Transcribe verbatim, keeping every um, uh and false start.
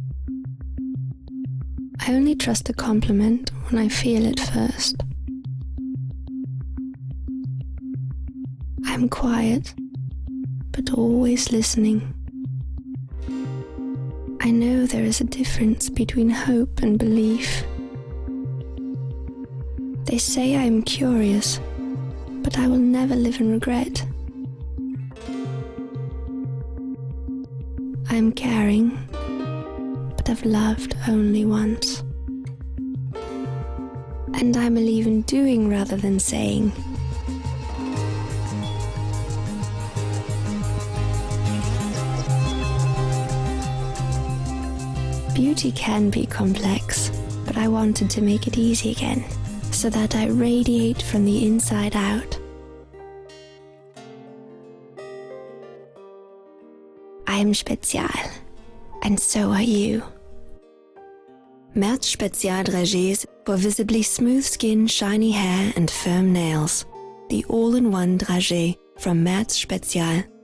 I only trust a compliment when I feel it first. I'm quiet, but always listening. I know there is a difference between hope and belief. They say I am curious, but I will never live in regret. I am caring, but I've loved only once. And I believe in doing rather than saying. Beauty can be complex, but I wanted to make it easy again, so that I radiate from the inside out. I am Spezial, and so are you. März Spezial Dragées for visibly smooth skin, shiny hair and firm nails. The all-in-one dragée from März Spezial.